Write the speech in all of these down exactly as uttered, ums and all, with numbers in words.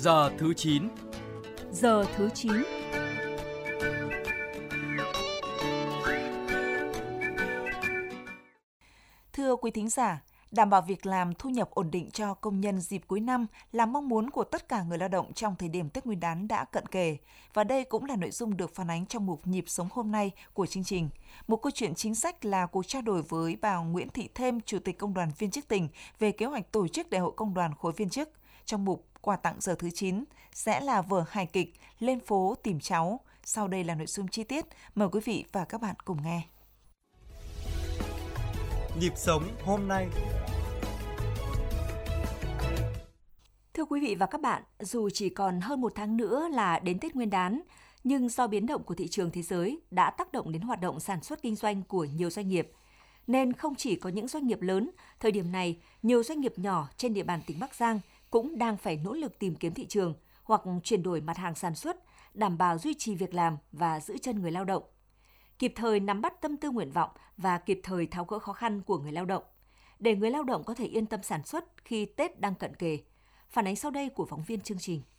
Giờ thứ chín. Giờ thứ chín. Thưa quý thính giả, đảm bảo việc làm, thu nhập ổn định cho công nhân dịp cuối năm là mong muốn của tất cả người lao động trong thời điểm Tết Nguyên đán đã cận kề. Và đây cũng là nội dung được phản ánh trong mục Nhịp sống hôm nay của chương trình. Một câu chuyện chính sách là cuộc trao đổi với bà Nguyễn Thị Thêm, Chủ tịch Công đoàn Viên chức tỉnh về kế hoạch tổ chức Đại hội Công đoàn khối viên chức. Trong mục Quà tặng giờ thứ chín sẽ là vở hài kịch Lên phố tìm cháu. Sau đây là nội dung chi tiết. Mời quý vị và các bạn cùng nghe. Nhịp sống hôm nay. Thưa quý vị và các bạn, dù chỉ còn hơn một tháng nữa là đến Tết Nguyên đán, nhưng do biến động của thị trường thế giới đã tác động đến hoạt động sản xuất kinh doanh của nhiều doanh nghiệp. Nên không chỉ có những doanh nghiệp lớn, thời điểm này, nhiều doanh nghiệp nhỏ trên địa bàn tỉnh Bắc Giang cũng đang phải nỗ lực tìm kiếm thị trường hoặc chuyển đổi mặt hàng sản xuất, đảm bảo duy trì việc làm và giữ chân người lao động. Kịp thời nắm bắt tâm tư nguyện vọng và kịp thời tháo gỡ khó khăn của người lao động, để người lao động có thể yên tâm sản xuất khi Tết đang cận kề. Phản ánh sau đây của phóng viên chương trình.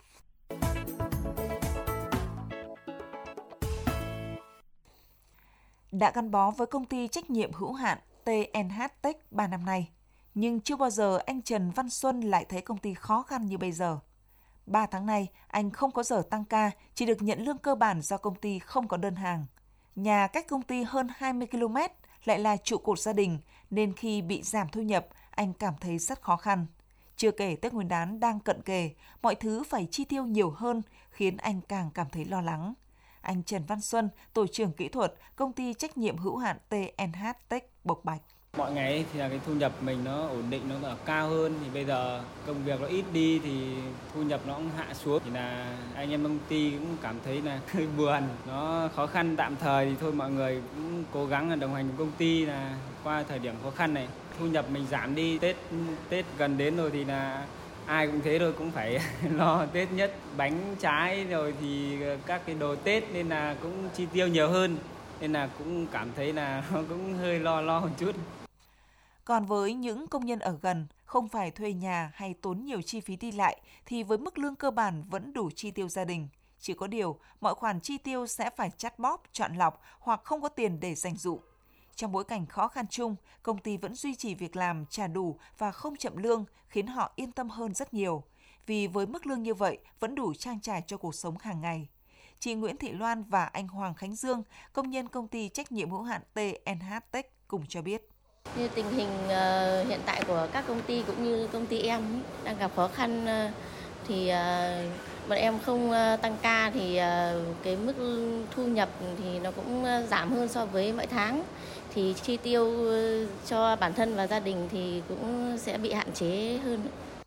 Đã gắn bó với công ty trách nhiệm hữu hạn tê en hát Tech ba năm nay, nhưng chưa bao giờ anh Trần Văn Xuân lại thấy công ty khó khăn như bây giờ. Ba tháng nay, anh không có giờ tăng ca, chỉ được nhận lương cơ bản do công ty không có đơn hàng. Nhà cách công ty hơn hai mươi ki lô mét, lại là trụ cột gia đình, nên khi bị giảm thu nhập, anh cảm thấy rất khó khăn. Chưa kể Tết Nguyên đán đang cận kề, mọi thứ phải chi tiêu nhiều hơn, khiến anh càng cảm thấy lo lắng. Anh Trần Văn Xuân, tổ trưởng kỹ thuật, công ty trách nhiệm hữu hạn tê en hát Tech bộc bạch. Mọi ngày thì là cái thu nhập mình nó ổn định, nó ở cao hơn, thì bây giờ công việc nó ít đi thì thu nhập nó cũng hạ xuống, thì là anh em công ty cũng cảm thấy là hơi buồn, nó khó khăn tạm thời thì thôi mọi người cũng cố gắng là đồng hành với công ty là qua thời điểm khó khăn này. Thu nhập mình giảm đi, Tết Tết gần đến rồi thì là ai cũng thế thôi, cũng phải lo Tết nhất, bánh trái rồi thì các cái đồ Tết nên là cũng chi tiêu nhiều hơn, nên là cũng cảm thấy là nó cũng hơi lo lo một chút. Còn với những công nhân ở gần, không phải thuê nhà hay tốn nhiều chi phí đi lại, thì với mức lương cơ bản vẫn đủ chi tiêu gia đình. Chỉ có điều, mọi khoản chi tiêu sẽ phải chắt bóp, chọn lọc hoặc không có tiền để dành dụm. Trong bối cảnh khó khăn chung, công ty vẫn duy trì việc làm trả đủ và không chậm lương, khiến họ yên tâm hơn rất nhiều. Vì với mức lương như vậy, vẫn đủ trang trải cho cuộc sống hàng ngày. Chị Nguyễn Thị Loan và anh Hoàng Khánh Dương, công nhân công ty trách nhiệm hữu hạn tê en hát Tech cùng cho biết. Như tình hình uh, hiện tại của các công ty cũng như công ty em ý, đang gặp khó khăn uh, thì uh, bọn em không uh, tăng ca thì uh, cái mức thu nhập thì nó cũng uh, giảm hơn so với mỗi tháng. Thì chi tiêu uh, cho bản thân và gia đình thì cũng sẽ bị hạn chế hơn.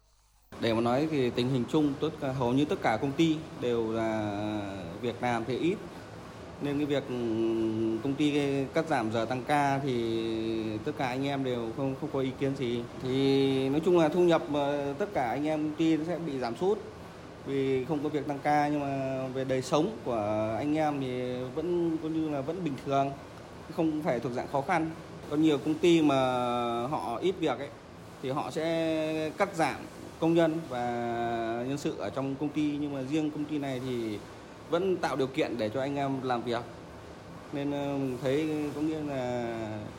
Để mà nói thì tình hình chung tất cả, hầu như tất cả công ty đều là việc làm thì ít. Nên cái việc công ty cắt giảm giờ tăng ca thì tất cả anh em đều không không có ý kiến gì. Thì nói chung là thu nhập tất cả anh em công ty sẽ bị giảm sút vì không có việc tăng ca, nhưng mà về đời sống của anh em thì vẫn coi như là vẫn bình thường, không phải thuộc dạng khó khăn. Có nhiều công ty mà họ ít việc ấy thì họ sẽ cắt giảm công nhân và nhân sự ở trong công ty, nhưng mà riêng công ty này thì vẫn tạo điều kiện để cho anh em làm việc, nên mình thấy có nghĩa là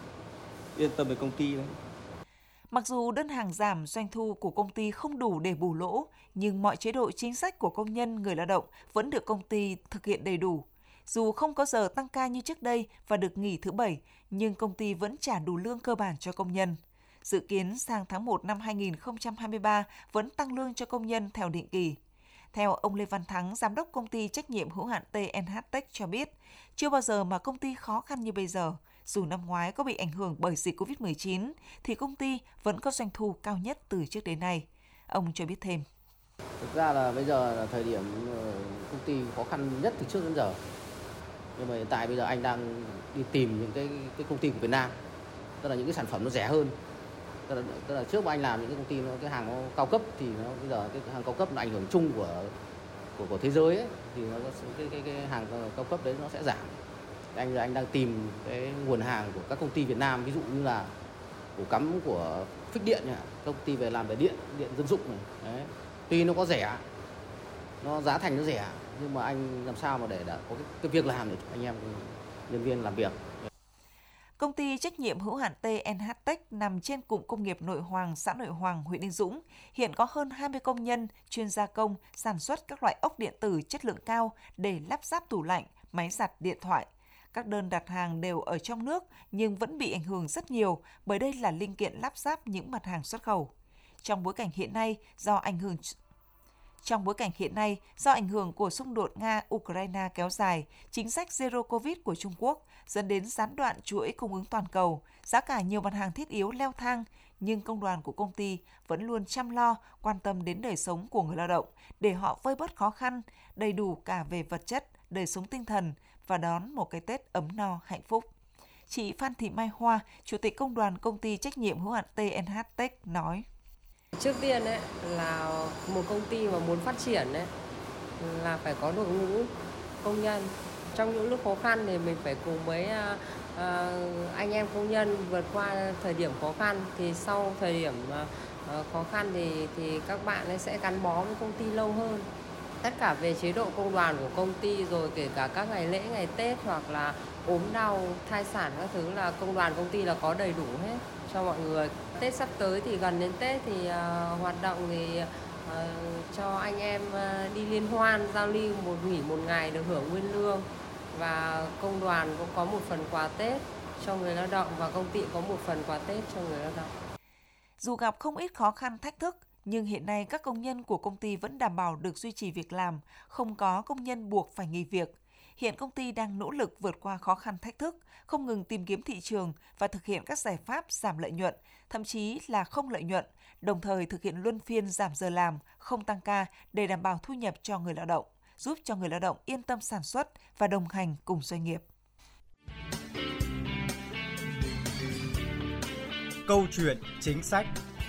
yên tâm về công ty đấy. Mặc dù đơn hàng giảm, doanh thu của công ty không đủ để bù lỗ, nhưng mọi chế độ chính sách của công nhân, người lao động vẫn được công ty thực hiện đầy đủ. Dù không có giờ tăng ca như trước đây và được nghỉ thứ bảy, nhưng công ty vẫn trả đủ lương cơ bản cho công nhân. Dự kiến sang tháng một năm hai nghìn không trăm hai mươi ba vẫn tăng lương cho công nhân theo định kỳ. Theo ông Lê Văn Thắng, giám đốc công ty trách nhiệm hữu hạn tê en hát Tech cho biết, chưa bao giờ mà công ty khó khăn như bây giờ. Dù năm ngoái có bị ảnh hưởng bởi dịch covid mười chín, thì công ty vẫn có doanh thu cao nhất từ trước đến nay. Ông cho biết thêm. Thực ra là bây giờ là thời điểm công ty khó khăn nhất từ trước đến giờ. Nhưng mà hiện tại bây giờ anh đang đi tìm những cái, cái công ty của Việt Nam, tức là những cái sản phẩm nó rẻ hơn. Tức là, tức là trước mà anh làm những cái công ty nó cái hàng nó cao cấp thì nó bây giờ cái hàng cao cấp nó ảnh hưởng chung của của của thế giới ấy, thì nó cái cái cái hàng cao cấp đấy nó sẽ giảm. Anh anh đang tìm cái nguồn hàng của các công ty Việt Nam, ví dụ như là ổ cắm của Phích Điện, công ty về làm về điện điện dân dụng này. Đấy. Tuy nó có rẻ nó giá thành nó rẻ, nhưng mà anh làm sao mà để đã có cái, cái việc làm để anh em nhân viên làm việc. Công ty trách nhiệm hữu hạn tê en hát Tech nằm trên cụm công nghiệp Nội Hoàng, xã Nội Hoàng, huyện Yên Dũng. Hiện có hơn hai mươi công nhân chuyên gia công sản xuất các loại ốc điện tử chất lượng cao để lắp ráp tủ lạnh, máy giặt điện thoại. Các đơn đặt hàng đều ở trong nước nhưng vẫn bị ảnh hưởng rất nhiều bởi đây là linh kiện lắp ráp những mặt hàng xuất khẩu. Trong bối cảnh hiện nay, do ảnh hưởng Trong bối cảnh hiện nay, do ảnh hưởng của xung đột Nga-Ukraine kéo dài, chính sách Zero Covid của Trung Quốc dẫn đến gián đoạn chuỗi cung ứng toàn cầu, giá cả nhiều mặt hàng thiết yếu leo thang, nhưng công đoàn của công ty vẫn luôn chăm lo, quan tâm đến đời sống của người lao động để họ vơi bớt khó khăn, đầy đủ cả về vật chất, đời sống tinh thần và đón một cái Tết ấm no hạnh phúc. Chị Phan Thị Mai Hoa, Chủ tịch Công đoàn Công ty Trách nhiệm hữu hạn tê en hát Tech nói. Trước tiên ấy, là một công ty mà muốn phát triển ấy, là phải có đội ngũ công nhân. Trong những lúc khó khăn thì mình phải cùng với uh, uh, anh em công nhân vượt qua thời điểm khó khăn. Thì sau thời điểm uh, khó khăn thì, thì các bạn ấy sẽ gắn bó với công ty lâu hơn. Tất cả về chế độ công đoàn của công ty, rồi kể cả các ngày lễ, ngày Tết hoặc là ốm đau, thai sản các thứ là công đoàn công ty là có đầy đủ hết cho mọi người. Tết sắp tới thì gần đến Tết thì uh, hoạt động thì uh, cho anh em uh, đi liên hoan, giao lưu một nghỉ một ngày được hưởng nguyên lương, và công đoàn cũng có một phần quà Tết cho người lao động và công ty có một phần quà Tết cho người lao động. Dù gặp không ít khó khăn thách thức, nhưng hiện nay các công nhân của công ty vẫn đảm bảo được duy trì việc làm, không có công nhân buộc phải nghỉ việc. Hiện công ty đang nỗ lực vượt qua khó khăn thách thức, không ngừng tìm kiếm thị trường và thực hiện các giải pháp giảm lợi nhuận, thậm chí là không lợi nhuận, đồng thời thực hiện luân phiên giảm giờ làm, không tăng ca để đảm bảo thu nhập cho người lao động, giúp cho người lao động yên tâm sản xuất và đồng hành cùng doanh nghiệp. Câu chuyện chính sách.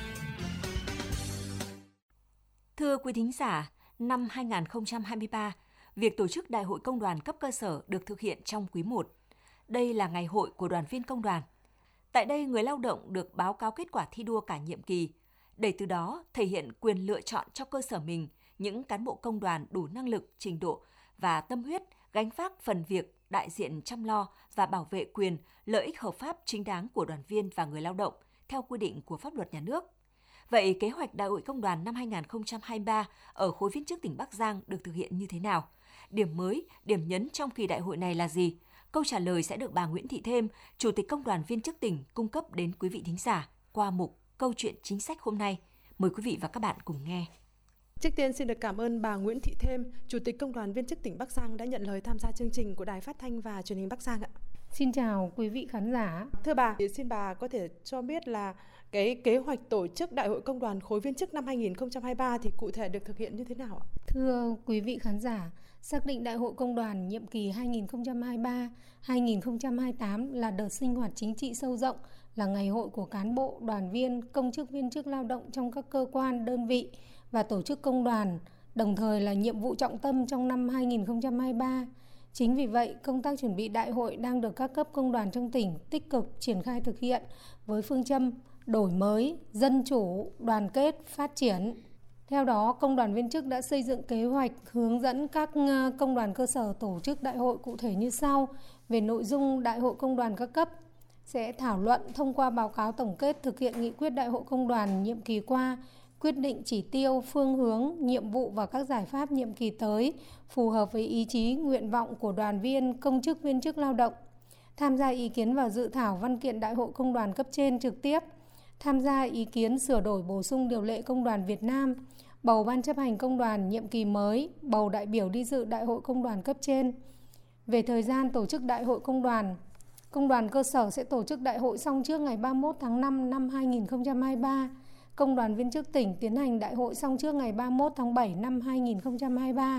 Thưa quý thính giả, năm hai không hai ba, việc tổ chức Đại hội Công đoàn cấp cơ sở được thực hiện trong quý một. Đây là ngày hội của đoàn viên công đoàn. Tại đây, người lao động được báo cáo kết quả thi đua cả nhiệm kỳ, để từ đó thể hiện quyền lựa chọn cho cơ sở mình những cán bộ công đoàn đủ năng lực, trình độ và tâm huyết gánh vác phần việc đại diện chăm lo và bảo vệ quyền, lợi ích hợp pháp chính đáng của đoàn viên và người lao động theo quy định của pháp luật nhà nước. Vậy kế hoạch Đại hội Công đoàn năm hai không hai ba ở khối viên chức tỉnh Bắc Giang được thực hiện như thế nào? Điểm mới, điểm nhấn trong kỳ đại hội này là gì? Câu trả lời sẽ được bà Nguyễn Thị Thêm, Chủ tịch Công đoàn viên chức tỉnh cung cấp đến quý vị thính giả qua mục Câu chuyện chính sách hôm nay. Mời quý vị và các bạn cùng nghe. Trước tiên xin được cảm ơn bà Nguyễn Thị Thêm, Chủ tịch Công đoàn viên chức tỉnh Bắc Giang đã nhận lời tham gia chương trình của Đài Phát thanh và Truyền hình Bắc Giang ạ. Xin chào quý vị khán giả. Thưa bà, xin bà có thể cho biết là cái kế hoạch tổ chức Đại hội Công đoàn khối viên chức năm hai không hai ba thì cụ thể được thực hiện như thế nào ạ? Thưa quý vị khán giả, xác định Đại hội Công đoàn nhiệm kỳ hai không hai ba đến hai không hai tám là đợt sinh hoạt chính trị sâu rộng, là ngày hội của cán bộ, đoàn viên, công chức viên chức lao động trong các cơ quan, đơn vị và tổ chức công đoàn, đồng thời là nhiệm vụ trọng tâm trong năm hai không hai ba. Chính vì vậy, công tác chuẩn bị đại hội đang được các cấp công đoàn trong tỉnh tích cực triển khai thực hiện với phương châm đổi mới, dân chủ, đoàn kết, phát triển. Theo đó, Công đoàn viên chức đã xây dựng kế hoạch hướng dẫn các công đoàn cơ sở tổ chức đại hội cụ thể như sau. Về nội dung Đại hội Công đoàn các cấp, sẽ thảo luận thông qua báo cáo tổng kết thực hiện nghị quyết Đại hội Công đoàn nhiệm kỳ qua, quyết định chỉ tiêu, phương hướng, nhiệm vụ và các giải pháp nhiệm kỳ tới phù hợp với ý chí, nguyện vọng của đoàn viên, công chức viên chức lao động. Tham gia ý kiến vào dự thảo văn kiện Đại hội Công đoàn cấp trên trực tiếp. Tham gia ý kiến sửa đổi bổ sung điều lệ Công đoàn Việt Nam, bầu ban chấp hành công đoàn nhiệm kỳ mới, bầu đại biểu đi dự Đại hội Công đoàn cấp trên. Về thời gian tổ chức Đại hội Công đoàn, Công đoàn cơ sở sẽ tổ chức đại hội xong trước ngày ba mươi mốt tháng năm năm hai không hai ba. Công đoàn viên chức tỉnh tiến hành đại hội xong trước ngày ba mươi mốt tháng bảy năm hai không hai ba.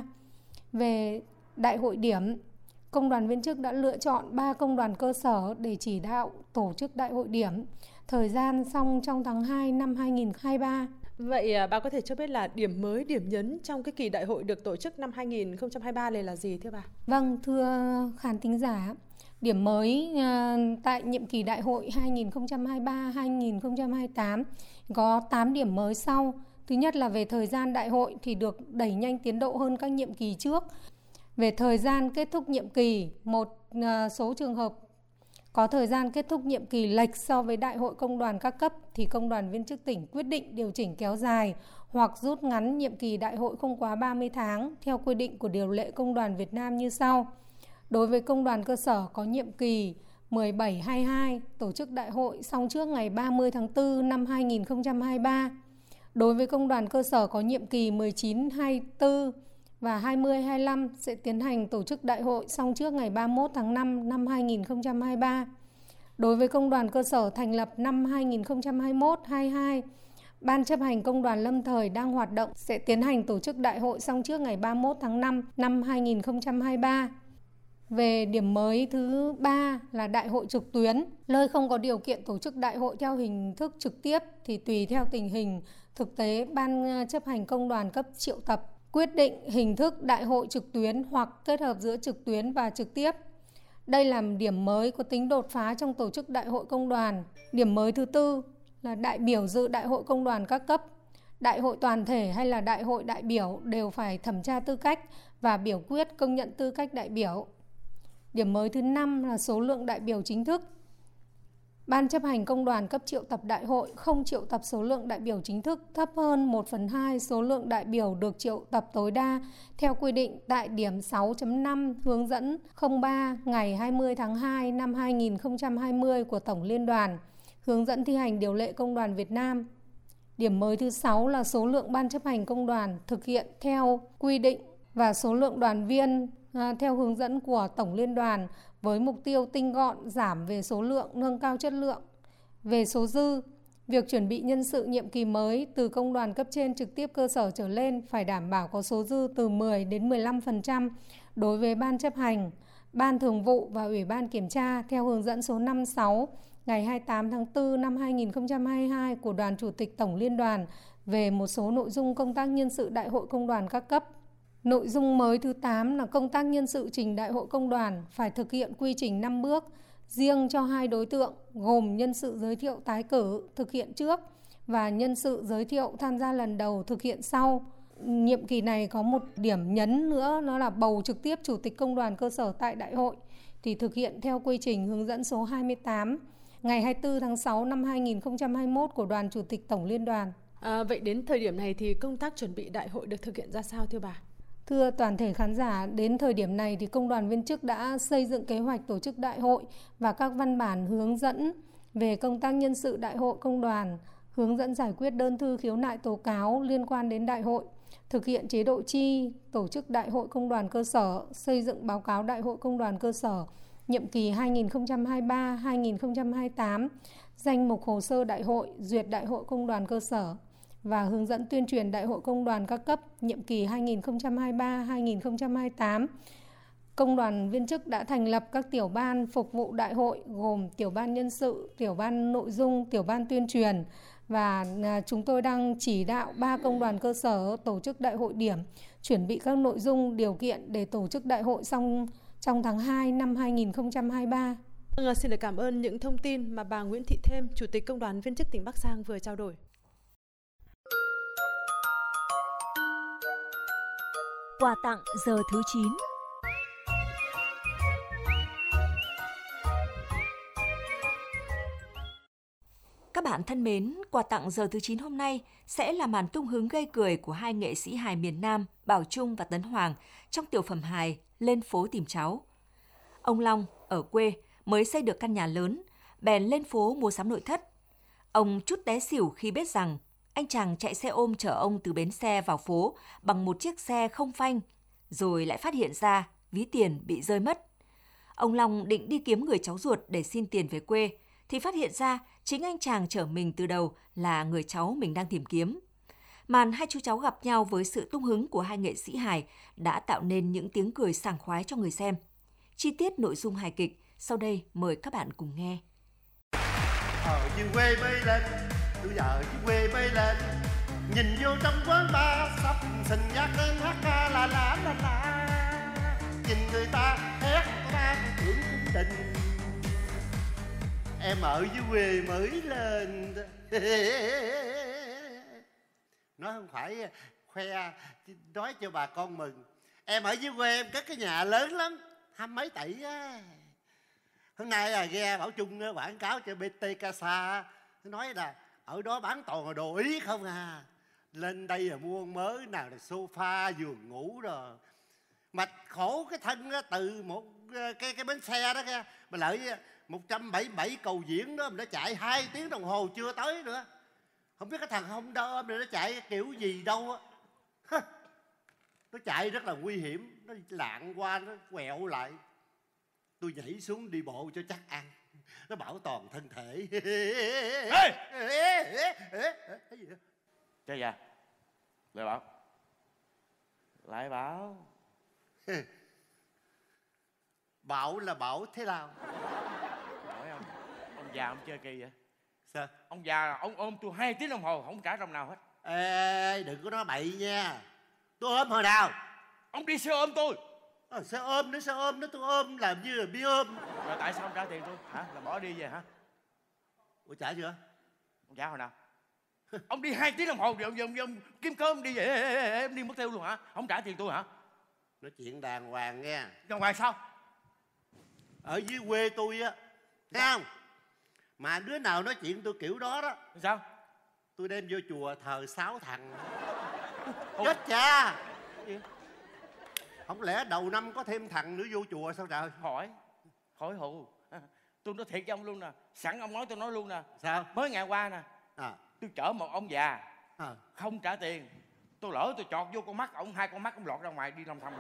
Về đại hội điểm, Công đoàn viên chức đã lựa chọn ba công đoàn cơ sở để chỉ đạo tổ chức đại hội điểm. Thời gian xong trong tháng hai năm hai không hai ba. Vậy bà có thể cho biết là điểm mới, điểm nhấn trong cái kỳ đại hội được tổ chức năm hai không hai ba này là gì thưa bà? Vâng, thưa khán thính giả, điểm mới uh, tại nhiệm kỳ đại hội hai không hai ba đến hai không hai tám có tám điểm mới sau. Thứ nhất là về thời gian đại hội thì được đẩy nhanh tiến độ hơn các nhiệm kỳ trước. Về thời gian kết thúc nhiệm kỳ, một số trường hợp có thời gian kết thúc nhiệm kỳ lệch so với đại hội công đoàn các cấp thì công đoàn viên chức tỉnh quyết định điều chỉnh kéo dài hoặc rút ngắn nhiệm kỳ đại hội không quá ba mươi tháng theo quy định của điều lệ Công đoàn Việt Nam như sau. Đối với công đoàn cơ sở có nhiệm kỳ mười bảy hai mươi hai tổ chức đại hội xong trước ngày ba mươi tháng tư năm hai nghìn không trăm hai mươi ba. Đối với công đoàn cơ sở có nhiệm kỳ mười chín hai mươi tư và hai mươi hai mươi lăm sẽ tiến hành tổ chức đại hội xong trước ngày ba mươi mốt tháng năm năm hai nghìn không trăm hai mươi ba. Đối với công đoàn cơ sở thành lập năm hai nghìn không trăm hai mươi mốt hai mươi hai, Ban chấp hành công đoàn lâm thời đang hoạt động sẽ tiến hành tổ chức đại hội xong trước ngày ba mươi mốt tháng năm năm hai nghìn không trăm hai mươi ba. Về điểm mới thứ ba là đại hội trực tuyến. Nơi không có điều kiện tổ chức đại hội theo hình thức trực tiếp thì tùy theo tình hình thực tế, Ban chấp hành công đoàn cấp triệu tập quyết định hình thức đại hội trực tuyến hoặc kết hợp giữa trực tuyến và trực tiếp. Đây là điểm mới có tính đột phá trong tổ chức đại hội công đoàn. Điểm mới thứ tư là đại biểu dự đại hội công đoàn các cấp. Đại hội toàn thể hay là đại hội đại biểu đều phải thẩm tra tư cách và biểu quyết công nhận tư cách đại biểu. Điểm mới thứ năm là số lượng đại biểu chính thức. Ban chấp hành công đoàn cấp triệu tập đại hội không triệu tập số lượng đại biểu chính thức thấp hơn một phần hai số lượng đại biểu được triệu tập tối đa theo quy định tại điểm sáu chấm năm hướng dẫn không ba ngày hai mươi tháng hai năm hai nghìn không trăm hai mươi của Tổng Liên đoàn, hướng dẫn thi hành điều lệ Công đoàn Việt Nam. Điểm mới thứ sáu là số lượng ban chấp hành công đoàn thực hiện theo quy định và số lượng đoàn viên à, theo hướng dẫn của Tổng Liên đoàn với mục tiêu tinh gọn, giảm về số lượng, nâng cao chất lượng. Về số dư, việc chuẩn bị nhân sự nhiệm kỳ mới từ công đoàn cấp trên trực tiếp cơ sở trở lên phải đảm bảo có số dư từ mười đến mười lăm phần trăm đối với ban chấp hành, ban thường vụ và ủy ban kiểm tra theo hướng dẫn số năm mươi sáu ngày hai mươi tám tháng tư năm hai nghìn không trăm hai mươi hai của Đoàn Chủ tịch Tổng Liên đoàn về một số nội dung công tác nhân sự đại hội công đoàn các cấp. Nội dung mới thứ tám là công tác nhân sự trình đại hội công đoàn phải thực hiện quy trình năm bước, riêng cho hai đối tượng gồm nhân sự giới thiệu tái cử thực hiện trước và nhân sự giới thiệu tham gia lần đầu thực hiện sau. Nhiệm kỳ này có một điểm nhấn nữa, đó là bầu trực tiếp chủ tịch công đoàn cơ sở tại đại hội thì thực hiện theo quy trình hướng dẫn số hai mươi tám ngày hai mươi tư tháng sáu năm hai nghìn không trăm hai mươi mốt của Đoàn Chủ tịch Tổng Liên đoàn. À, vậy đến thời điểm này thì công tác chuẩn bị đại hội được thực hiện ra sao thưa bà? Thưa toàn thể khán giả, đến thời điểm này thì công đoàn viên chức đã xây dựng kế hoạch tổ chức đại hội và các văn bản hướng dẫn về công tác nhân sự đại hội công đoàn, hướng dẫn giải quyết đơn thư khiếu nại tố cáo liên quan đến đại hội, thực hiện chế độ chi, tổ chức đại hội công đoàn cơ sở, xây dựng báo cáo đại hội công đoàn cơ sở nhiệm kỳ hai nghìn không trăm hai mươi ba đến hai nghìn không trăm hai mươi tám, danh mục hồ sơ đại hội, duyệt đại hội công đoàn cơ sở và hướng dẫn tuyên truyền đại hội công đoàn các cấp nhiệm kỳ hai nghìn không trăm hai mươi ba đến hai nghìn không trăm hai mươi tám. Công đoàn viên chức đã thành lập các tiểu ban phục vụ đại hội gồm tiểu ban nhân sự, tiểu ban nội dung, tiểu ban tuyên truyền và chúng tôi đang chỉ đạo ba công đoàn cơ sở tổ chức đại hội điểm, chuẩn bị các nội dung điều kiện để tổ chức đại hội xong trong tháng hai năm hai nghìn không trăm hai mươi ba. Vâng, xin được cảm ơn những thông tin mà bà Nguyễn Thị Thêm, Chủ tịch Công đoàn Viên chức tỉnh Bắc Giang vừa trao đổi. Quà tặng giờ thứ chín. Các bạn thân mến, quà tặng giờ thứ chín hôm nay sẽ là màn tung hứng gây cười của hai nghệ sĩ hài miền Nam Bảo Trung và Tấn Hoàng trong tiểu phẩm hài Lên phố tìm cháu. Ông Long ở quê mới xây được căn nhà lớn, bèn lên phố mua sắm nội thất. Ông chút té xỉu khi biết rằng anh chàng chạy xe ôm chở ông từ bến xe vào phố bằng một chiếc xe không phanh, rồi lại phát hiện ra ví tiền bị rơi mất. Ông Long định đi kiếm người cháu ruột để xin tiền về quê, thì phát hiện ra chính anh chàng chở mình từ đầu là người cháu mình đang tìm kiếm. Màn hai chú cháu gặp nhau với sự tung hứng của hai nghệ sĩ hài đã tạo nên những tiếng cười sảng khoái cho người xem. Chi tiết nội dung hài kịch sau đây mời các bạn cùng nghe. Ở dưới quê bay lên, tôi ở dưới quê bay lên, nhìn vô trong quán bar sắp xình nhát lên hát ca la la la la, nhìn người ta hét ra tưởng cung đình. Em ở dưới quê mới lên Nó không phải khoe, nói cho bà con mừng. Em ở dưới quê em cất cái nhà lớn lắm, hai mấy tỷ á. Hôm nay là nghe Bảo Trung quảng cáo cho bê tê Casa, nói là ở đó bán toàn là đồ Ý không à. Lên đây là mua mới, nào là sofa, giường ngủ rồi. Mà khổ cái thân đó, từ một cái cái bến xe đó kìa, mà lại một trăm bảy mươi bảy cầu Diễn đó, mà nó chạy hai tiếng đồng hồ chưa tới nữa. Không biết cái thằng Honda ôm này nó chạy kiểu gì đâu á. Nó chạy rất là nguy hiểm, nó lạng qua, nó quẹo lại. Tôi nhảy xuống đi bộ cho chắc ăn, nó bảo toàn thân thể. Chơi già lại bảo lại bảo Bảo là bảo thế nào? hỏi ông ông già ông chơi kỳ vậy? Sao? Ông già ông ôm tôi hai tiếng đồng hồ không trả đồng nào hết. Ê, đừng có nói bậy nha. Tôi ôm hồi nào? Ông đi xe ôm tôi. À, xe ôm nữa, xe ôm nữa, tôi ôm làm như là bi ôm. Rồi tại sao ông trả tiền tôi hả? Là bỏ đi về hả? Ủa trả chưa? Ông trả hồi nào? Ông đi hai tiếng đồng hồ rồi ông, ông, ông kiếm cơm đi về, em đi mất tiêu luôn hả? Ông trả tiền tôi hả? Nói chuyện đàng hoàng nghe. Đàng hoàng sao? Ở dưới quê tôi á, thấy không? Mà đứa nào nói chuyện tôi kiểu đó đó. Sao? Tôi đem vô chùa thờ sáu thằng. Chết cha. Không lẽ đầu năm có thêm thằng nữa vô chùa sao trời? Hỏi hỏi hụ. Tôi nói thiệt với ông luôn nè. Sẵn ông nói tôi nói luôn nè. Sao? Mới ngày qua nè, à. tôi chở một ông già à. không trả tiền. Tôi lỡ tôi chọt vô con mắt ông, hai con mắt ông lọt ra ngoài đi lòng thòng.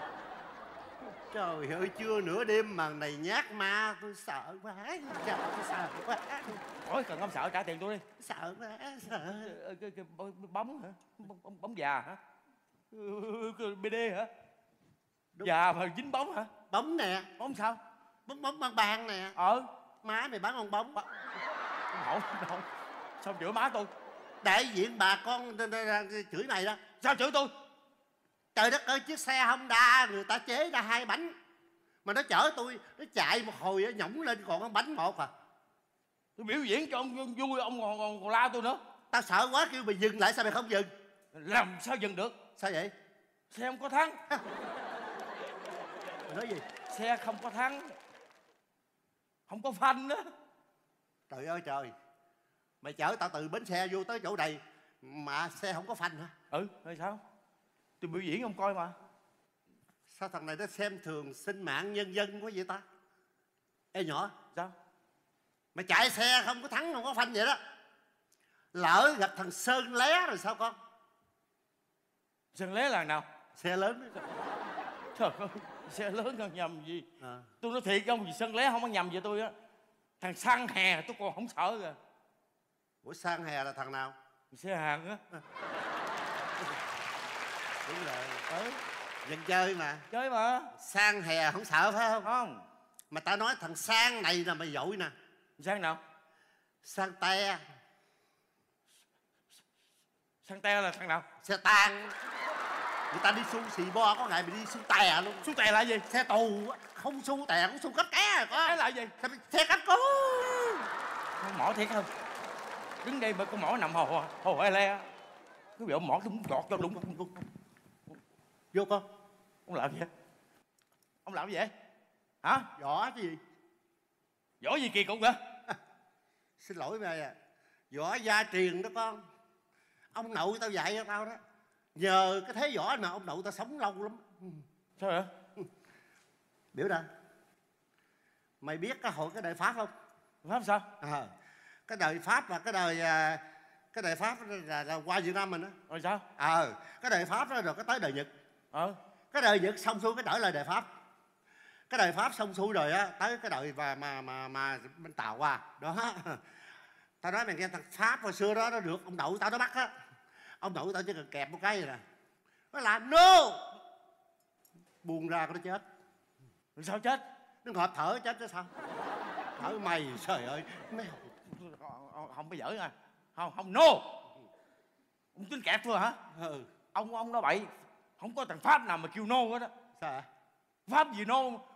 Trời ơi, chưa nửa đêm mà này nhát ma, tôi sợ quá. Trời, tôi sợ quá. Ôi cần ông sợ trả tiền tôi đi. Sợ quá, sợ. Cái, cái, bóng hả? Bóng, bóng già hả? bê đê hả? Đúng. Già mà dính bóng hả? Bóng nè. Bóng sao? Bóng bóng băng bàn nè. Ờ. Má mày bán con bóng. Không, không. Sao chửi má tôi? Đại diện bà con chửi mày đó. Sao chửi tôi? Trời đất ơi, chiếc xe Honda người ta chế ra hai bánh, mà nó chở tôi, nó chạy một hồi nhổng lên còn có bánh một à. Tôi biểu diễn cho ông vui, ông còn, còn, còn la tôi nữa. Tao sợ quá kêu mày dừng lại, sao mày không dừng? Làm sao dừng được? Sao vậy? Xe không có thắng. Mày nói gì? Xe không có thắng, không có phanh đó. Trời ơi trời, mày chở tao từ bến xe vô tới chỗ này mà xe không có phanh hả? Ừ, rồi sao? Tôi biểu diễn ông coi mà. Sao thằng này nó xem thường sinh mạng nhân dân quá vậy ta? Ê nhỏ. Sao? Mày chạy xe không có thắng, không có phanh vậy đó, lỡ gặp thằng Sơn Lé rồi sao con? Sơn Lé là nào? Xe lớn đó. Trời ơi, xe lớn còn nhầm gì à. Tôi nói thiệt ông, gì Sơn Lé không có nhầm về tôi á. Thằng Sang Hè tôi còn không sợ kìa. Ủa Sang Hè là thằng nào? Xe hàng á. à. Đúng rồi. Ừ. Dân chơi mà. Chơi mà. Sang Hè không sợ phải không? Không. Mà tao nói thằng Sang này là mày dội nè. Sang nào? Sang Te. Sang Te là thằng nào? Xe tang. Người ta đi xu xì bo, có ngày mày đi xu tè luôn. Xu tè là gì? Xe tù. Không xu tè, cũng xu cắt ké rồi có. Cái là gì? Xe cắt cứu. Con mỏ thiệt không? Đứng đây mà con mỏ nằm hồ hồ e le. Cứ bị ông mỏ đúng giọt cho đúng. Vô con. Ông làm gì vậy? Ông làm gì vậy? Hả? Võ chứ gì? Võ gì kỳ cục vậy? À, xin lỗi mày à. Võ gia truyền đó con. Ông nội tao dạy cho tao đó. Nhờ cái thế võ mà ông nội tao sống lâu lắm. Sao vậy? Biểu ra. Mày biết cái hội cái đời Pháp không? Pháp sao? À, cái đời Pháp là cái đời cái đời Pháp là, là qua Việt Nam mình đó. Rồi sao? Ờ, à, cái đời Pháp đó rồi cái tới đời Nhật. Ờ. Cái đời Nhật xong xuôi cái trở lại đời Pháp. Cái đời Pháp xong xuôi rồi á, tới cái đời mà mà mà mà bên Tàu qua đó. Tao nói mày nghe, thằng Pháp hồi xưa đó nó được ông nội tao nó bắt á. Ông nội tao chỉ cần kẹp một cái rồi nè, nó làm no, buông ra nó chết. Rồi sao chết? Nó ngợp thở chết chứ sao? Thở mày, trời ơi, mấy không phải giỡn à? Không, không, no. Ông tính kẹp thôi hả? Ừ. Ông ông nói bậy, không có thằng Pháp nào mà kêu no hết á. Sao hả? Pháp gì no?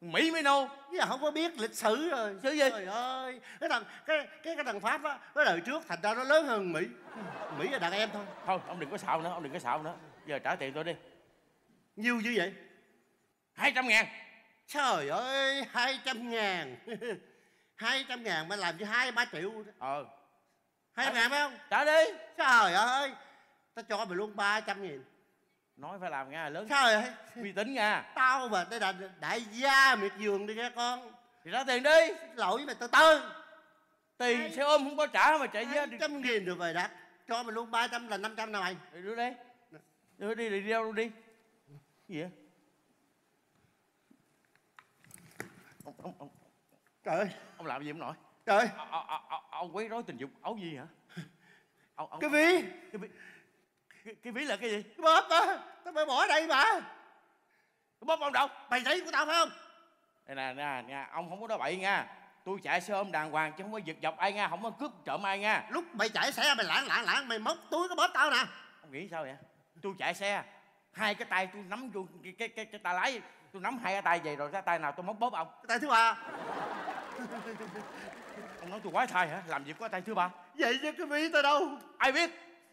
Mỹ mới nô. Giờ không có biết lịch sử rồi. Sử gì? Trời ơi, cái thằng cái cái cái thằng Pháp á, cái đời trước thành ra nó lớn hơn Mỹ. Mỹ là đàn em thôi. Thôi ông đừng có xạo nữa, ông đừng có xạo nữa. Giờ trả tiền tôi đi. Nhiêu như vậy? Hai trăm ngàn. Trời ơi, hai trăm ngàn. Hai trăm ngàn mà làm cho hai ba triệu. Ờ. Hai trăm ngàn phải không? Trả đi. Trời ơi, tao cho mày luôn ba trăm nghìn. Nói phải làm nha, lớn. Trời ơi, uy tín nha. tao mà đây là đại gia miệt vườn đi nghe con. Thì trả tiền đi. Lỗi với mày từ từ. Tiền xe ôm không có trả mà chạy giá. Hai trăm nghìn được rồi đã. Cho mày luôn ba trăm là năm trăm nào mày. Đưa đi. Đưa đi, đi đâu đi. Cái gì vậy? Ông, ông, ông. Trời ơi. Ông làm gì ông nội? Trời ơi. Ông, ông, ông, ông quấy rối tình dục ấu gì hả? Ông, ông, cái ví. Cái ví. Cái, cái ví là cái gì? Cái bóp á. Tao phải bỏ ở đây mà. Cái bóp ông đâu? Mày thấy của tao phải không? Đây nè, nè, nè, ông không có nói bậy nha. Tôi chạy xe ôm đàng hoàng chứ không có giật dọc ai nha, không có cướp trộm ai nha. Lúc mày chạy xe mày lãng lãng lãng mày móc túi cái bóp tao nè. Ông nghĩ sao vậy? Tôi chạy xe, hai cái tay tôi nắm vô cái cái cái, cái tay lái, tôi nắm hai cái tay vậy rồi cái tay nào tôi móc bóp ông? Cái tay thứ ba. Ông nói tôi quái thai hả? Làm gì có tay thứ ba? Vậy chứ cái ví tao đâu? Ai biết?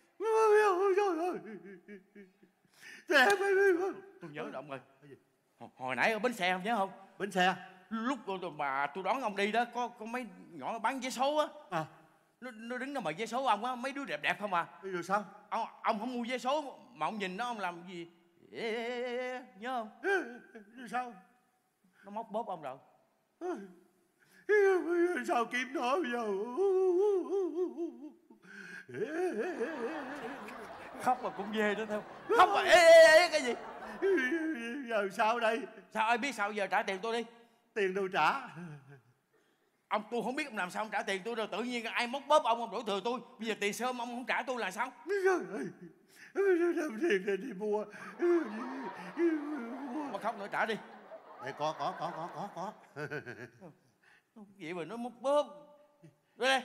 Tôi nhớ rồi ông ơi. Hồi, hồi nãy ở bến xe ông nhớ không? Bến xe. Lúc mà tôi đón ông đi đó có có mấy nhỏ bán vé số á. À. Nó, nó đứng đó mà vé số ông á, mấy đứa đẹp đẹp không à. Rồi sao? Ông ông không mua vé số mà ông nhìn nó ông làm gì? Ê, ê, ê, ê, nhớ không? Rồi sao? Nó móc bóp ông rồi. Sao kiếm nó bây giờ? Khóc mà cũng về đó theo. Khóc mà ê ê ê cái gì? Giờ sao đây? Sao ai biết sao giờ trả tiền tôi đi. Tiền đâu trả? Ông tôi không biết ông làm sao ông trả tiền tôi rồi tự nhiên ai móc bóp ông ông đổ thừa tôi. Bây giờ tiền sớm ông không trả tôi là sao? Làm tiền để đi mua. Mà khóc nữa trả đi. Đây có có có có có có. Vậy mà nó móc bóp. Rồi đây.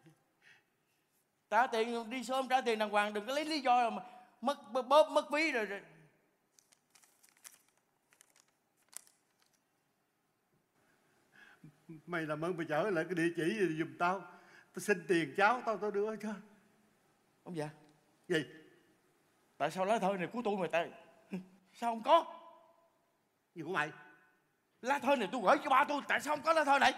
Trả tiền đi sớm trả tiền đàng hoàng đừng có lấy lý do mà mất bóp mất ví rồi, rồi. Mày làm ơn mày trở lại cái địa chỉ gì giùm tao. Tao xin tiền cháu tao tao đưa cho. Ông già. Gì? Tại sao lá thơ này của tôi mà tại sao không có? Gì của mày? Lá thơ này tôi gửi cho ba tôi, tại sao không có lá thơ này?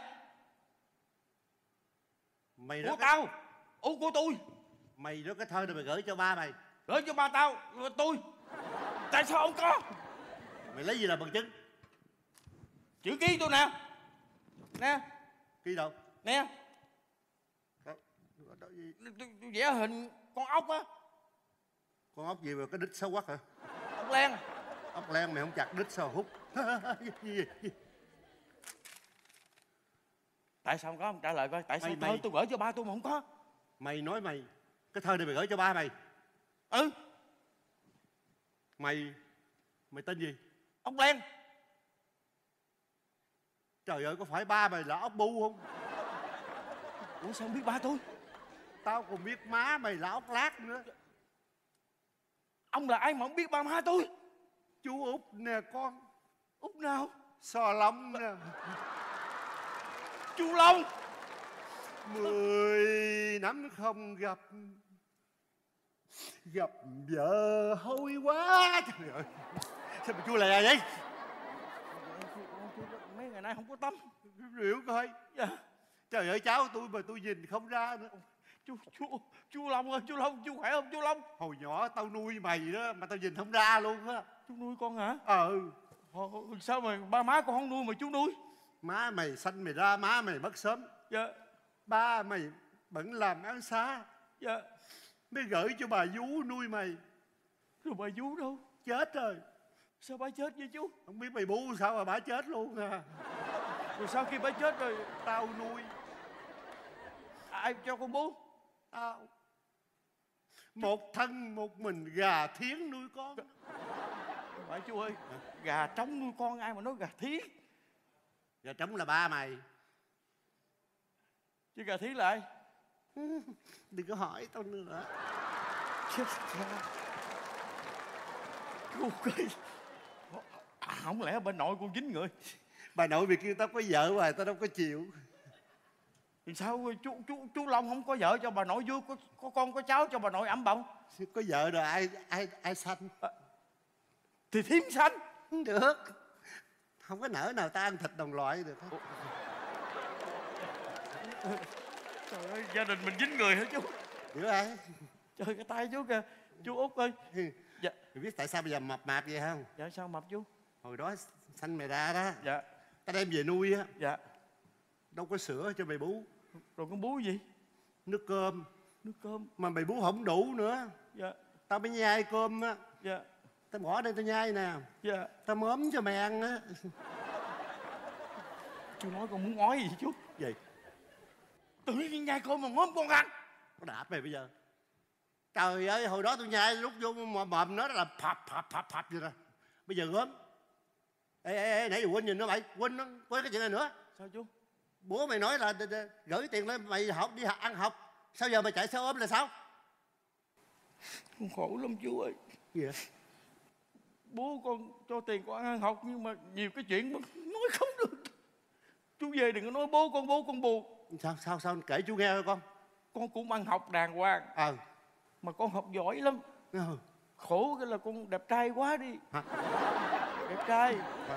Mày của đó tao. Ủa của tôi. Mày đó cái thơ này mày gửi cho ba mày. Gửi cho ba tao, tôi. Tại sao không có? Mày lấy gì làm bằng chứng? Chữ ký tôi nè. Nè. Ký đâu? Nè. Đó, đó gì? Tôi, tôi vẽ hình con ốc á. Con ốc gì mà cái đít xấu quắc hả? Ốc len. Ốc len mày không chặt đít sao hút? Tại sao không có? Ông trả lời coi. Tại sao mày, thơ mày... tôi gửi cho ba tôi mà không có? Mày nói mày cái thơ này mày gửi cho ba mày. Ừ. Mày Mày tên gì? Ốc len. Trời ơi có phải ba mày là ốc bu không? Ủa sao không biết ba tôi? Tao còn biết má mày là ốc lát nữa. Ông là ai mà không biết ba má tôi? Chú Út nè con. Út nào? Sò Long nè. Chú Long. Mười năm không gặp, gặp vợ hôi quá. Trời ơi sao mà chua lè vậy? Mấy ngày nay không có tâm. Hiểu coi. Dạ. Trời ơi cháu tôi mà tôi nhìn không ra nữa. Chú chú chú Long ơi, chú Long, chú khỏe không chú Long? Hồi nhỏ tao nuôi mày đó mà tao nhìn không ra luôn á. Chú nuôi con hả? Ờ. Hồi, sao mà ba má con không nuôi mà chú nuôi? Má mày sanh mày ra, má mày mất sớm. Dạ. Ba mày bận làm ăn xa. Dạ. Mới gửi cho bà vú nuôi mày. Rồi bà vú đâu? Chết rồi. Sao bà chết vậy chú? Không biết mày bu sao mà bà chết luôn à. Rồi sau khi bà chết rồi tao nuôi. Ai cho con bú? Tao. Một thân một mình gà thiến nuôi con. Phải chú ơi. Gà trống nuôi con ai mà nói gà thiến? Gà trống là ba mày. Chứ gà thiến là ai? Đừng có hỏi tao nữa. Chết ra. Cô ơi. À, không lẽ bên nội con dính người? Bà nội việc kêu tao có vợ mà tao đâu có chịu. Thì sao chú chú chú Long không có vợ cho bà nội vui, có, có con có cháu cho bà nội ẵm bồng? Có vợ rồi ai ai ai sanh? À, thì thím sanh. Không được. Không có nỡ nào ta ăn thịt đồng loại được hết. Trời ơi, gia đình mình dính người hả chú? Hiểu ai? Trời, cái tay chú kìa. Chú Út ơi. Dạ. Mày biết tại sao bây giờ mập mạp vậy không? Dạ sao mập chú? Hồi đó sanh mày ra đó. Dạ. Tao đem về nuôi á. Dạ. Đâu có sữa cho mày bú. Rồi con bú gì? Nước cơm. Nước cơm. Mà mày bú không đủ nữa. Dạ. Tao mới nhai cơm á. Dạ. Tao bỏ đây tao nhai nè. Dạ. Tao mớm cho mày ăn á. Chú nói con muốn ói gì chú? Gì? Tự nhiên nhai cơm mà mớm con ăn. Có đạp mày bây giờ. Trời ơi, hồi đó tôi nhai lúc vô mà mồm nó là phập phập phập phập vậy rồi. Bây giờ gớm. Ê, ê, ê, nãy giờ quên nhìn nó mày, quên nó, quên cái chuyện này nữa. Sao chú? Bố mày nói là gửi tiền lên mày học đi học ăn học. Sao giờ mày chạy xe ôm là sao? Con khổ lắm chú ơi. Gì vậy? Bố con cho tiền con ăn học nhưng mà nhiều cái chuyện mà nói không được. Chú về đừng có nói bố con, bố con buồn. Sao, sao, sao, kể chú nghe thôi con. Con cũng ăn học đàng hoàng. Ờ. Mà con học giỏi lắm. Ừ. Khổ cái là con đẹp trai quá đi. Hả? Đẹp trai. À.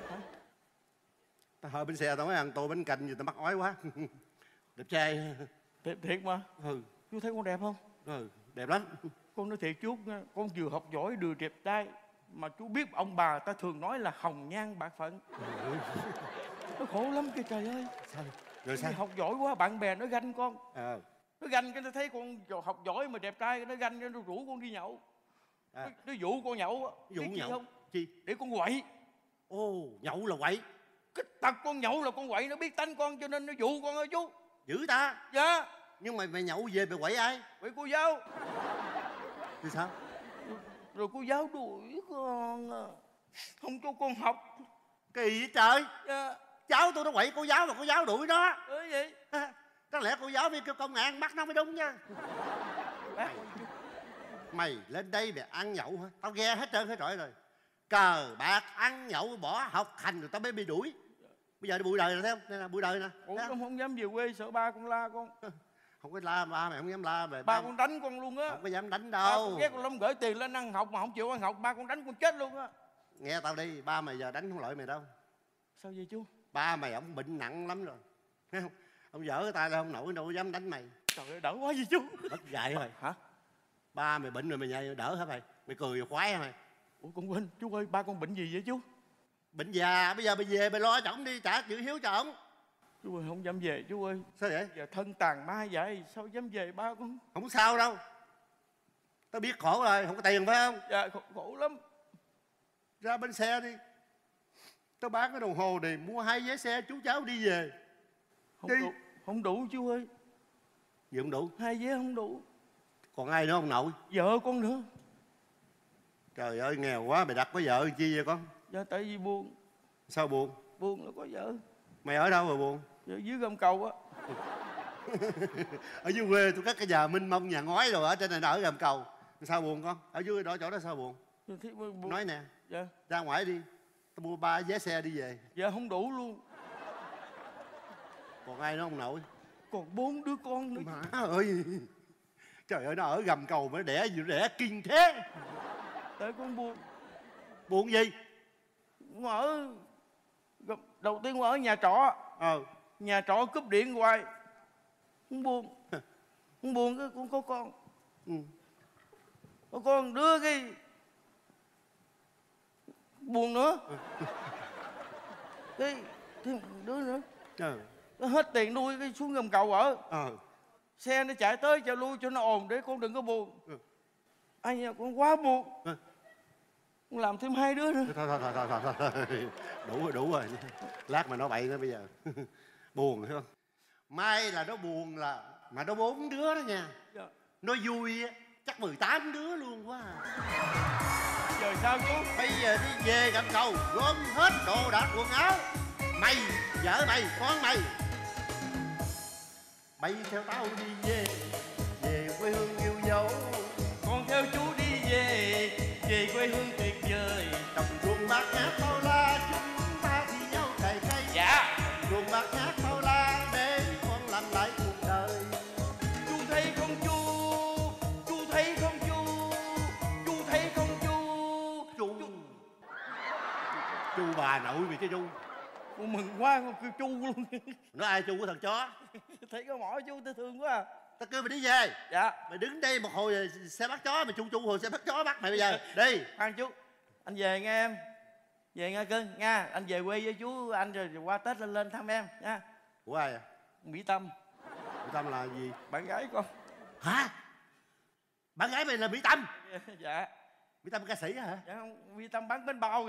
Tao hơi bên xe tao mới ăn tô bánh canh gì tao mắc ói quá. Đẹp trai. Đẹp thiệt mà. Ừ. Chú thấy con đẹp không? Ừ, đẹp lắm. Con nói thiệt chú, con vừa học giỏi vừa đẹp trai. Mà chú biết ông bà ta thường nói là hồng nhan bạc phận. Ừ. Nó khổ lắm kìa trời ơi. Sao? Rồi sao? Học giỏi quá bạn bè nó ganh con. Ờ. Nó ganh cái nó thấy con học giỏi mà đẹp trai, nó ganh cái nó rủ con đi nhậu. À. Nó, nó dụ con nhậu á. Dụ biết nhậu gì không? Chi? Để con quậy. Ồ, nhậu là quậy. Cái tật con nhậu là con quậy, nó biết tánh con cho nên nó dụ con ơi chú. Dữ ta. Dạ. Nhưng mà mày nhậu về mày quậy ai? Quậy cô giáo. Thì sao? Rồi, rồi cô giáo đuổi con, không cho con học. Kỳ vậy trời. Dạ. Cháu tôi nó quậy cô giáo mà cô giáo đuổi nó. Ơi vậy? Có lẽ cô giáo viên kêu công an bắt nó mới đúng nha. Bác. Mày lên đây mày ăn nhậu hả? Tao nghe hết trơn hết trọi rồi. Cờ bạc ăn nhậu bỏ học hành rồi tao mới bị đuổi. Bây giờ đi bụi đời rồi thấy không? Đây là bụi đời nè. Ủa con không dám về quê sợ ba con la con. Không có la ba mày không dám la mày. Ba, ba con đánh con luôn á. Không có dám đánh đâu. Ba con ghét con lắm gửi tiền lên ăn học mà không chịu ăn học, ba con đánh con chết luôn á. Nghe tao đi, ba mày giờ đánh không lỗi mày đâu. Sao vậy chú? Ba mày ông bệnh nặng lắm rồi. Thấy không? Ông dở cái tay ra không nổi đâu dám đánh mày. Trời ơi đỡ quá gì chú. Bất dạy rồi. Hả? Ba mày bệnh rồi mày nhảy đỡ hả mày? Mày cười rồi khoái hả mày? Ủa con quên, chú ơi ba con bệnh gì vậy chú? Bệnh già, bây giờ mày về mày lo cho ổng đi, trả chữ hiếu cho ổng. Chú ơi không dám về chú ơi. Sao vậy? Giờ thân tàn ma vậy, sao dám về ba con? Không sao đâu. Tao biết khổ rồi, không có tiền phải không? Dạ khổ, khổ lắm. Ra bên xe đi. Tao bán cái đồng hồ này mua hai vé xe chú cháu đi về. Không đi. đủ, không đủ chú ơi. Gì không đủ? Hai vé không đủ. Còn ai nữa không nội? Vợ con nữa. Trời ơi nghèo quá, mày đặt có vợ chi vậy con? Dạ tại vì buồn. Sao buồn? Buồn là có vợ. Mày ở đâu mà buồn? Dạ, dưới gầm cầu á. Ở dưới quê tôi cất cái nhà minh mông nhà ngói rồi ở trên này ở gầm cầu. Sao buồn con? Ở dưới đó chỗ đó sao buồn? Dạ, thì buồn. Nói nè. Dạ. Ra ngoài đi. Tao mua ba vé xe đi về. Dạ không đủ luôn. Còn ai nữa không nội? Còn bốn đứa con nữa. Má ơi. Trời ơi nó ở gầm cầu mà đẻ gì đẻ kinh thế. Tại con buồn. Buồn gì? Con ở đầu tiên con ở nhà trọ. Ờ. Nhà trọ cúp điện hoài. Con buồn. Con buồn cái con có con. Ừ. Có con đứa cái buồn nữa. cái thêm đứa nữa. Ờ. Nó hết tiền nuôi cái xuống gầm cầu ở. Ờ. Xe nó chạy tới chạy lui cho nó ồn để con đừng có buồn. Ừ. Ai nha con quá buồn. Ừ. Con làm thêm hai đứa nữa. Thôi thôi thôi thôi thôi, thôi. Đủ rồi đủ rồi. Lát mà nó bậy nữa bây giờ. Buồn phải không? Mai là nó buồn là mà nó bốn đứa đó nha. Dạ. Nó vui á chắc mười tám đứa luôn quá à. Giờ sao chú? Bây giờ đi về gầm cầu gom hết đồ đạc quần áo. Mày, vợ mày, con mày bay theo tao đi về, về quê hương yêu dấu. Con theo chú đi về, về quê hương tuyệt vời. Đồng ruộng bát ngát bao la chúng ta thì nhau cày buồn bạc hát bao la để con làm lại cuộc đời. Chú thấy không chú, chú thấy không chú, chú thấy không chú. Chú Chú bà nội vì cái chú. Con mừng quá, con kêu chú luôn. Nói ai chú của thằng chó? Thấy có mỏi chú tôi thương quá à. Tao kêu mày đi về. Dạ. Mày đứng đây một hồi xe bắt chó, mày chu chu hồi xe bắt chó bắt mày bây giờ. Đi. Khoan chú, anh về nghe em. Về nghe cưng, nha. Anh về quê với chú anh rồi qua Tết lên lên thăm em nha. Của ai à? Mỹ Tâm. Mỹ Tâm là gì? Bạn gái con. Hả? Bạn gái mày là Mỹ Tâm? Dạ. Mỹ Tâm ca sĩ hả? Dạ không, Mỹ Tâm bán bánh bao.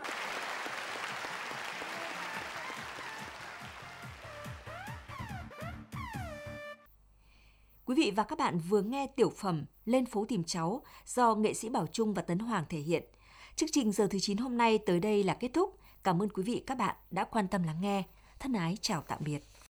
Quý vị và các bạn vừa nghe tiểu phẩm Lên phố tìm cháu do nghệ sĩ Bảo Trung và Tấn Hoàng thể hiện. Chương trình giờ thứ chín hôm nay tới đây là kết thúc. Cảm ơn quý vị các bạn đã quan tâm lắng nghe. Thân ái chào tạm biệt.